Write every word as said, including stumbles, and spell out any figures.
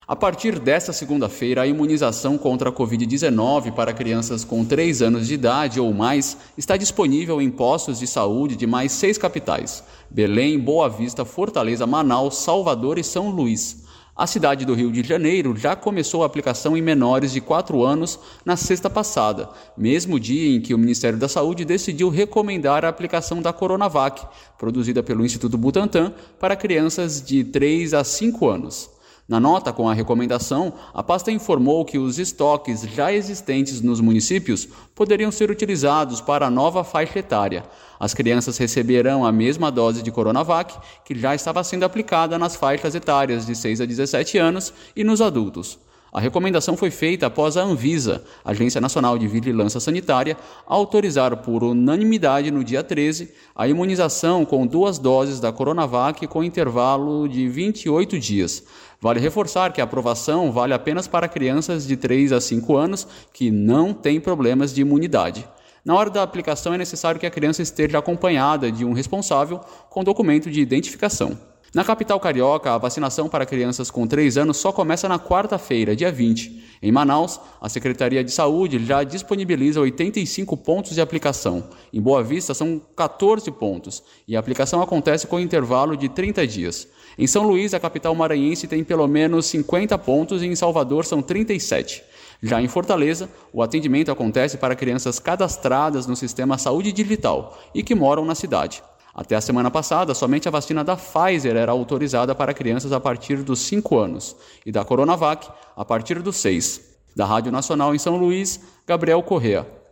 A partir desta segunda-feira, a imunização contra a covid dezenove para crianças com três anos de idade ou mais está disponível em postos de saúde de mais seis capitais: Belém, Boa Vista, Fortaleza, Manaus, Salvador e São Luís. A cidade do Rio de Janeiro já começou a aplicação em menores de quatro anos na sexta passada, mesmo dia em que o Ministério da Saúde decidiu recomendar a aplicação da Coronavac, produzida pelo Instituto Butantan, para crianças de três a cinco anos. Na nota com a recomendação, a pasta informou que os estoques já existentes nos municípios poderiam ser utilizados para a nova faixa etária. As crianças receberão a mesma dose de Coronavac que já estava sendo aplicada nas faixas etárias de seis a dezessete anos e nos adultos. A recomendação foi feita após a Anvisa, Agência Nacional de Vigilância Sanitária, autorizar por unanimidade no dia treze a imunização com duas doses da Coronavac com intervalo de vinte e oito dias. Vale reforçar que a aprovação vale apenas para crianças de três a cinco anos que não têm problemas de imunidade. Na hora da aplicação é necessário que a criança esteja acompanhada de um responsável com documento de identificação. Na capital carioca, a vacinação para crianças com três anos só começa na quarta-feira, dia vinte. Em Manaus, a Secretaria de Saúde já disponibiliza oitenta e cinco pontos de aplicação. Em Boa Vista, são quatorze pontos e a aplicação acontece com intervalo de trinta dias. Em São Luís, a capital maranhense, tem pelo menos cinquenta pontos e em Salvador são trinta e sete. Já em Fortaleza, o atendimento acontece para crianças cadastradas no Sistema Saúde Digital e que moram na cidade. Até a semana passada, somente a vacina da Pfizer era autorizada para crianças a partir dos cinco anos e da Coronavac a partir dos seis. Da Rádio Nacional em São Luís, Gabriel Correa.